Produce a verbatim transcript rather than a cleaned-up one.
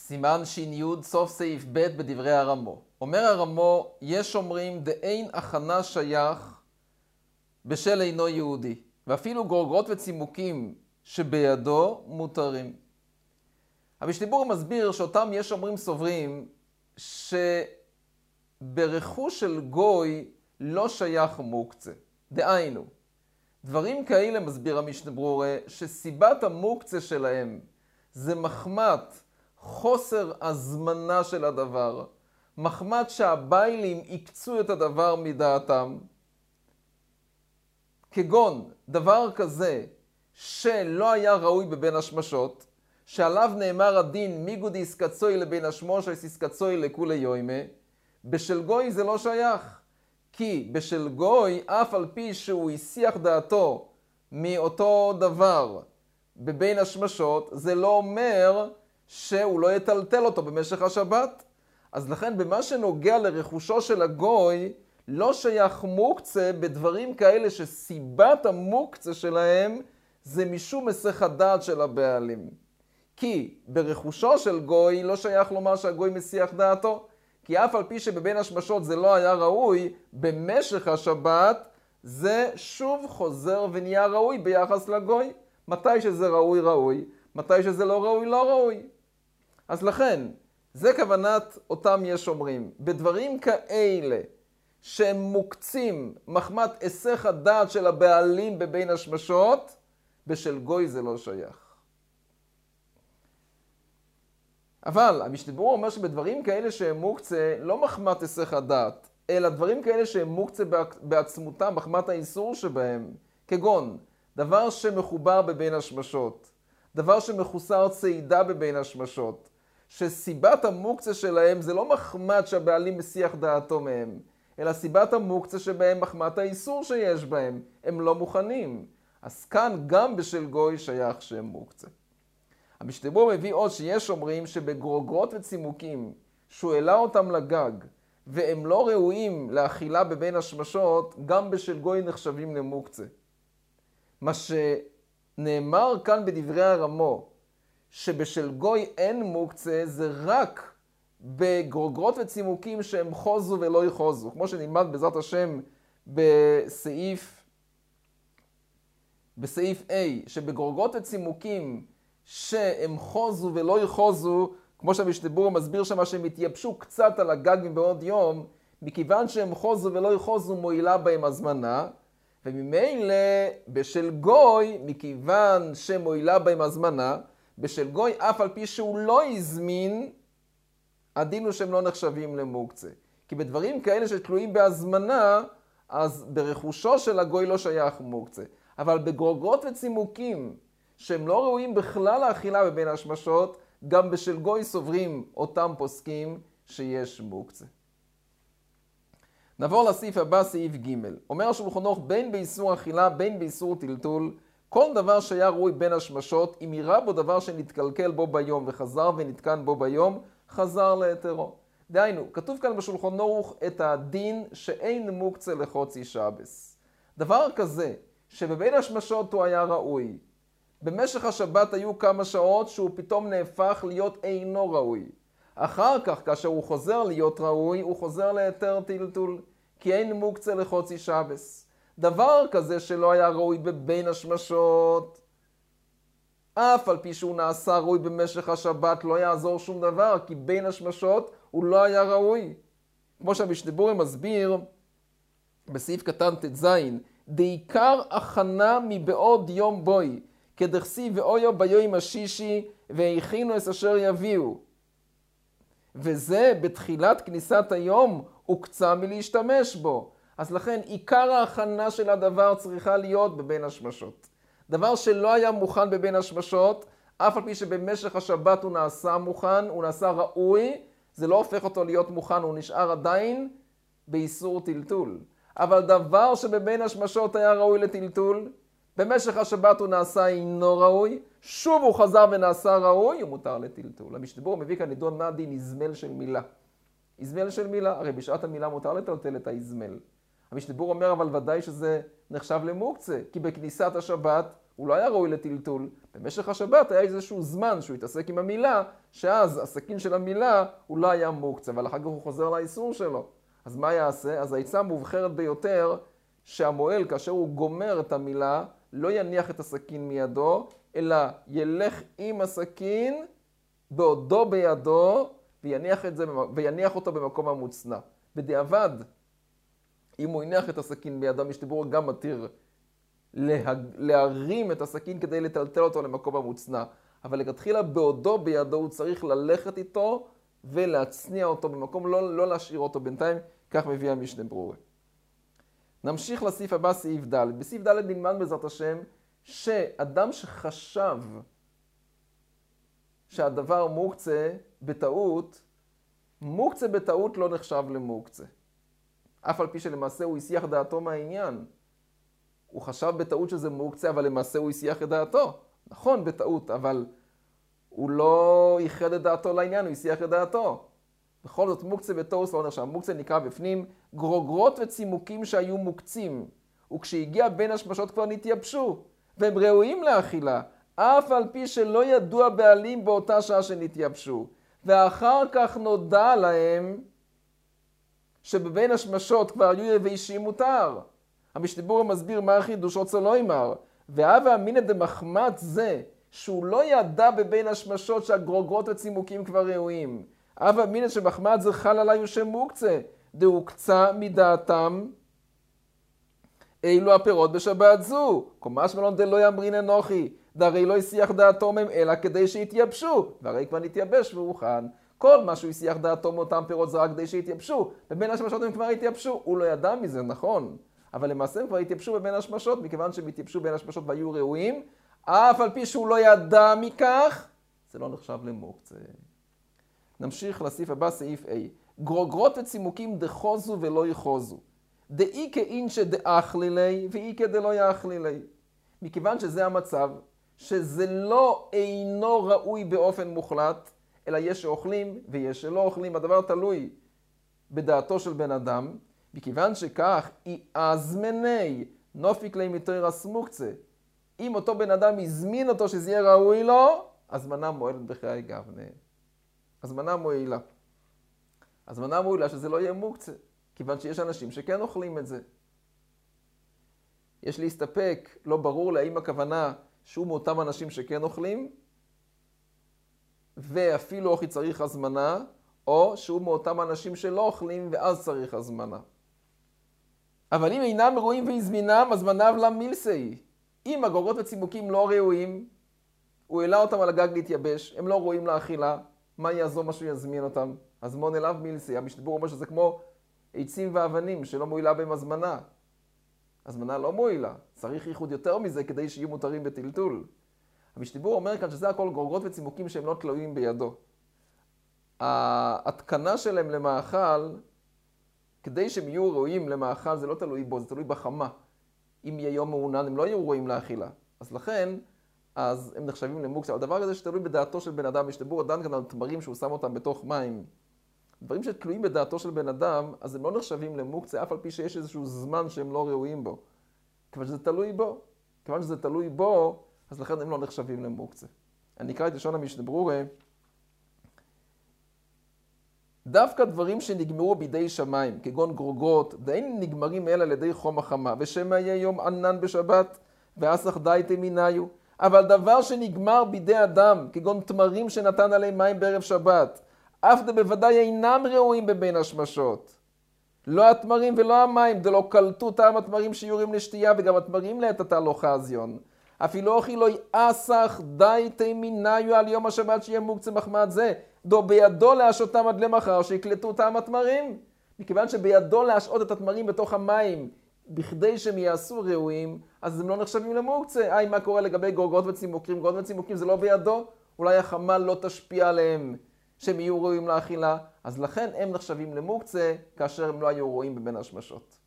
סימן ש"י סוף סעיף ב' בדברי הרמו. אומר הרמו, יש אומרים דאין הכנה שייך בשל אינו יהודי, ואפילו גורגרות וצימוקים שבידו מותרים. המשנה מסביר שאותם יש אומרים סוברים שברכוש של גוי לא שייך מוקצה. דהיינו, דברים כאלה מסביר המשנה ברורה שסיבת המוקצה שלהם זה מחמת חוסר הזמנה של הדבר, מחמת שהביילים יקצו את הדבר מדעתם, כגון דבר כזה שלא היה ראוי בבין השמשות, שעליו נאמר הדין מיגו דיסקצוי לבין השמוש או דיסקצוי לכולי יוימה, בשל גוי זה לא שייך. כי בשל גוי, אף על פי שהוא הסיח דעתו מאותו דבר בבין השמשות, זה לא אומר שהוא לא יטלטל אותו במשך השבת. אז לכן במה שנוגע לרכושו של הגוי, לא שייך מוקצה בדברים כאלה שסיבת המוקצה שלהם זה משום מסך הדעת של הבעלים. כי ברכושו של גוי לא שייך לומר שהגוי מסיח דעתו, כי אף על פי שבבין השמשות זה לא היה ראוי, במשך השבת זה שוב חוזר ונהיה ראוי ביחס לגוי. מתי שזה ראוי ראוי, מתי שזה לא ראוי לא ראוי. אז לכן, זה כוונת אותם יש אומרים. בדברים כאלה שהם מוקצים מחמת היסח הדעת של הבעלים בבין השמשות, בשל גוי זה לא שייך. אבל המשנה ברורה אומר שבדברים כאלה שהם מוקצה לא מחמת היסח הדעת, אלא דברים כאלה שהם מוקצה בעצמותם, מחמת האיסור שבהם, כגון דבר שמחובר בבין השמשות, דבר שמחוסר צעידה בבין השמשות, שסיבת המוקצה שלהם זה לא מחמת שהבעלים מסיח דעתו מהם, אלא סיבת המוקצה שבהם מחמת האיסור שיש בהם, הם לא מוכנים. אז כאן גם בשל גוי שייך שהם מוקצה. המשנה ברורה מביא עוד שיש אומרים שבגרוגרות וצימוקים שהוא העלה אותם לגג והם לא ראויים לאכילה בבין השמשות, גם בשל גוי נחשבים למוקצה. מה שנאמר כאן בדברי הרמו שבשל גוי אין מוקצה זה רק בגרוגרות וצימוקים שהם חוזו ולא יחוזו, כמו שנלמד בעזרת השם בסעיף בסעיף A, שבגרוגרות וצימוקים שהם חוזו ולא יחוזו, כמו שהמשנה ברורה מסביר שמה שהם התייבשו קצת על הגג מבעוד יום, מכיוון שהם חוזו ולא יחוזו מועילה בהם הזמנה, וממילא בשל גוי, מכיוון שמועילה בהם הזמנה, בשל גוי אף על פי שהוא לא הזמין, הדין הוא שהם לא נחשבים למוקצה. כי בדברים כאלה שתלויים בהזמנה, אז ברכושו של הגוי לא שייך מוקצה. אבל בגרוגרות וצימוקים, שהם לא ראויים בכלל לאכילה בבין השמשות, גם בשל גוי סוברים אותם פוסקים שיש מוקצה. נעבור לסעיף הבא, סעיף ג'. אומר השולחן ערוך בין באיסור אכילה, בין באיסור טלטול, כל דבר שהיה ראוי בין השמשות, אם יראה בו דבר שנתקלקל בו ביום וחזר ונתקן בו ביום, חזר ליתרו. דהיינו, כתוב כאן בשולחן ערוך את הדין שאין מוקצה לחוצי שבס. דבר כזה, שבבין השמשות הוא היה ראוי, במשך השבת היו כמה שעות שהוא פתאום נהפך להיות אינו ראוי. אחר כך, כאשר הוא חוזר להיות ראוי, הוא חוזר ליתר טלטול, כי אין מוקצה לחוצי שבס. דבר כזה שלא היה ראוי בבין השמשות, אף על פי שהוא נעשה ראוי במשך השבת, לא יעזור שום דבר, כי בין השמשות הוא לא היה ראוי. כמו שהמשנה ברורה מסביר בסעיף קטן ט"ז, דעיקר הכנה מבעוד יום בוי, כדכסי ואויו ביום השישי, והכינו את אשר יביאו. וזה בתחילת כניסת היום הוקצה מלהשתמש בו. אז לכן עיקר ההכנה של הדבר צריכה להיות בבין השמשות. דבר שלא היה מוכן בבין השמשות, אף על פי שבמשך השבת הוא נעשה מוכן, הוא נעשה ראוי, זה לא הופך אותו להיות מוכן, הוא נשאר עדיין באיסור טלטול. אבל דבר שבבין השמשות היה ראוי לטלטול, במשך השבת הוא נעשה אינו ראוי, שוב הוא חזר ונעשה ראוי, הוא מותר לטלטול. המשנה ברורה מביא כאן נידון מה הדין איזמל של מילה. איזמל של מילה, הרי בשעת המילה מותר לטלטל את האיזמל. המשנה ברורה אומר אבל ודאי שזה נחשב למוקצה, כי בכניסת השבת הוא לא היה ראוי לטלטול. במשך השבת היה איזשהו זמן שהוא התעסק עם המילה, שאז הסכין של המילה הוא לא היה מוקצה, אבל אחר כך הוא חוזר לאיסור שלו. אז מה יעשה? אז העצה המובחרת ביותר, שהמועל, כאשר הוא גומר את המילה, לא יניח את הסכין מידו, אלא ילך עם הסכין בעודו בידו, ויניח, את זה, ויניח אותו במקום המוצנע. בדיעבד, אם הוא יניח את הסכין בידו, משתבור גם מתיר לה, להרים את הסכין כדי לטלטל אותו למקום המוצנע. אבל לכתחילה בעודו בידו הוא צריך ללכת איתו ולהצניע אותו במקום, לא, לא להשאיר אותו בינתיים, כך מביא המשנה ברורה. נמשיך לסעיף הבא, סעיף ד'. בסעיף ד' נלמד בעזרת השם שאדם שחשב שהדבר מוקצה בטעות, מוקצה בטעות לא נחשב למוקצה. אף על פי שלמעשה הוא הסיח דעתו מהעניין. הוא חשב בטעות שזה מוקצה, אבל למעשה הוא הסיח את דעתו. נכון, בטעות, אבל הוא לא ייחד את דעתו לעניין, הוא הסיח את דעתו. בכל זאת, מוקצה בטעות לא נחשב. מוקצה נקרא בפנים גרוגרות וצימוקים שהיו מוקצים, וכשהגיע בין השמשות כבר נתייבשו, והם ראויים לאכילה, אף על פי שלא ידוע בעלים באותה שעה שנתייבשו. ואחר כך נודע להם שבבין השמשות כבר היו יבשים מותר. המשנה ברורה מסביר מה החידוש רוצה לא אמר. והווה אמינא דמחמת זה, שהוא לא ידע בבין השמשות שהגרוגרות וצימוקים כבר ראויים. הווה אמינא שמחמת זה חל עליו שם מוקצה, דהוקצה מדעתם אילו הפירות בשבת זו. קומש מלון דלא יאמרין אנוכי, דהרי לא הסיח דעתו מהם אלא כדי שיתייבשו, והרי כבר נתייבש והוכן. כל מה שהוא הסיח דעתו מאותם פירות זה רק כדי שיתייבשו, בבין השמשות הם כבר התייבשו. הוא לא ידע מזה, נכון, אבל למעשה הם כבר התייבשו בבין השמשות, מכיוון שהם התייבשו בין השמשות והיו ראויים, אף על פי שהוא לא ידע מכך, זה לא נחשב למוקצה. נמשיך לסעיף הבא, סעיף A. גרוגרות וצימוקים דחוזו ולא יחוזו. דאי כאינשא דאכלילי ואי כדלא יאכלילי. מכיוון שזה המצב, שזה לא אינו ראוי באופן מוחלט, אלא יש שאוכלים ויש שלא אוכלים, הדבר תלוי בדעתו של בן אדם, מכיוון שכך אי אזמני נופיק לי מתירס מוקצה. אם אותו בן אדם הזמין אותו שזה יהיה ראוי לו, הזמנה מועלת בחיי גבנה. הזמנה מועילה. הזמנה מועילה שזה לא יהיה מוקצה, כיוון שיש אנשים שכן אוכלים את זה. יש להסתפק, לא ברור להאם הכוונה שהוא מאותם אנשים שכן אוכלים, ואפילו אוכי צריך הזמנה, או שהוא מאותם אנשים שלא אוכלים ואז צריך הזמנה. אבל אם אינם ראויים והזמינם, הזמניו למילסאי. אם הגרוגרות וצימוקים לא ראויים, הוא העלה אותם על הגג להתייבש, הם לא ראויים לאכילה, מה יעזור מה שהוא יזמין אותם? הזמון אליו מילסאי. המשנה ברורה אומר שזה כמו עצים ואבנים שלא מועילה בהם הזמנה. הזמנה לא מועילה, צריך ייחוד יותר מזה כדי שיהיו מותרים בטלטול. המשנה ברורה אומר כאן שזה הכל גרוגרות וצימוקים שהם לא תלויים בידו. ההתקנה שלהם למאכל, כדי שהם יהיו ראויים למאכל, זה לא תלוי בו, זה תלוי בחמה. אם יהיה יום מעונן, הם לא יהיו ראויים לאכילה. אז לכן, אז הם נחשבים למוקצה. אבל דבר הזה שתלוי בדעתו של בן אדם, המשנה ברורה דן כאן על תמרים שהוא שם אותם בתוך מים. דברים שתלויים בדעתו של בן אדם, אז הם לא נחשבים למוקצה, אף על פי שיש איזשהו זמן שהם לא ראויים בו. כיוון שזה תלוי בו. כיוון שזה תלוי בו, אז לכן הם לא נחשבים למוקצה. אני אקרא את לשון המשנה ברורה. דווקא דברים שנגמרו בידי שמיים, כגון גרוגרות, דאין נגמרים אלא על ידי חום החמה, ושמא יהיה יום ענן בשבת, ואסך דייתי מיניו. אבל דבר שנגמר בידי אדם, כגון תמרים שנתן עליהם מים בערב שבת, אף דה בוודאי אינם ראויים בבין השמשות. לא התמרים ולא המים, דלא קלטו טעם התמרים שיורים לשתייה, וגם התמרים לעת עתה לא חזיון. אפילו אוכי לא יאסך דייתי מיניו על יום השבת שיהיה מוקצה מחמד זה, דו בידו להשעותם עד למחר שיקלטו טעם התמרים. מכיוון שבידו להשעות את התמרים בתוך המים, בכדי שהם יעשו ראויים, אז הם לא נחשבים למוקצה. היי, מה קורה לגבי גרוגרות וצימוקים? גרוגרות וצימוקים זה לא בידו, אולי החמה לא תשפיע עליהם שהם יהיו ראויים לאכילה, אז לכן הם נחשבים למוקצה כאשר הם לא היו ראויים בבין השמשות.